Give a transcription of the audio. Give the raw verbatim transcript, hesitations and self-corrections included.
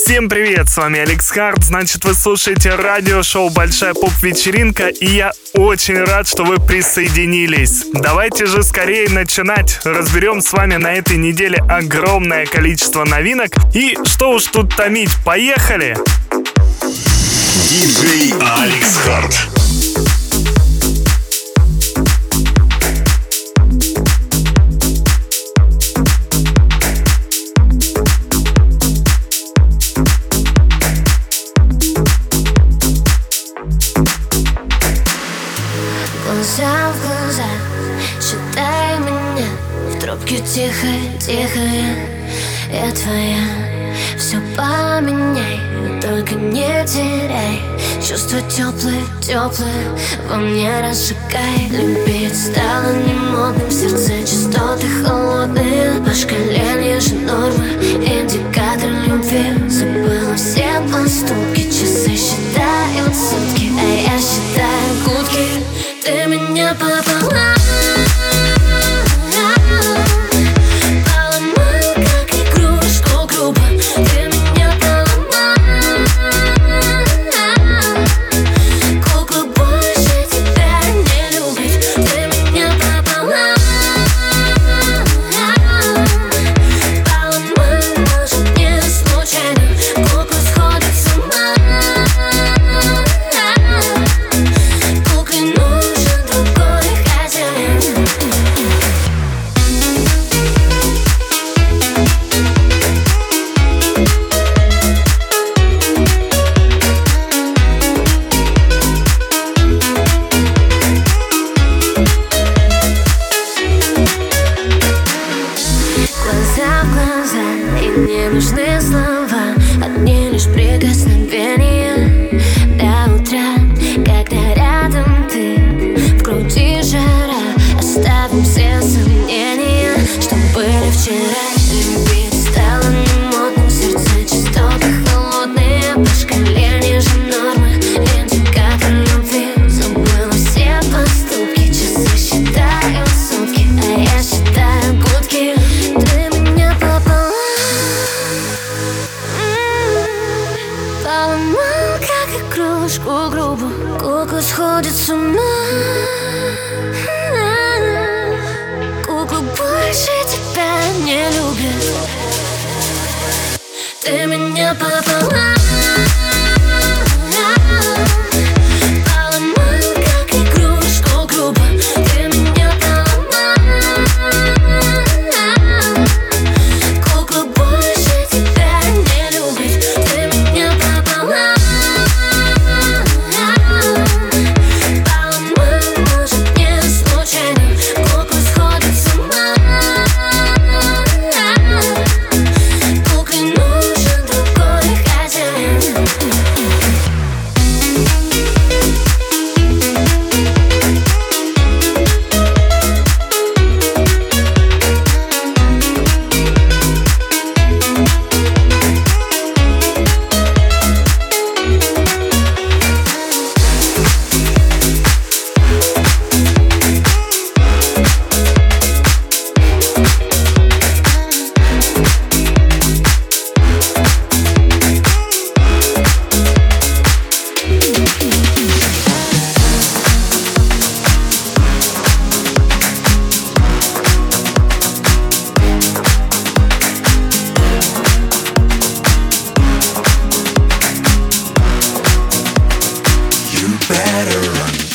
Всем привет, с вами Алекс Харт, значит вы слушаете радиошоу «Большая поп-вечеринка», и я очень рад, что вы присоединились. Давайте же скорее начинать. Разберем с вами на этой неделе огромное количество новинок, и что уж тут томить, поехали! Диджей Алекс Харт. Глаза в глаза, считай меня. В трубке тихо, тихо, я твоя. Все поменяй, только не теряй. Чувства теплые, теплые, во мне разжигай. Любить стало немодным, в сердце частоты холодные. По шкале ниже нормы, индикатор любви. Забыла все поступки, часы считают сутки, а я считаю гудки. Ты меня пополам. Не нужны слова, одни лишь прикосновения. До утра, когда рядом ты, в груди жара. Оставим все сомнения, что были вчера. Любить стало немодным, в сердце частоты холодные. По шкале ниже нормы, индикатор любви. Забыла все поступки, часы считают сутки, а я считаю гудки. Ты меня пополам. Поломал, как игрушку грубо, куклу сходит с ума. Куклу больше тебя не любит. Ты меня пополам. Better run.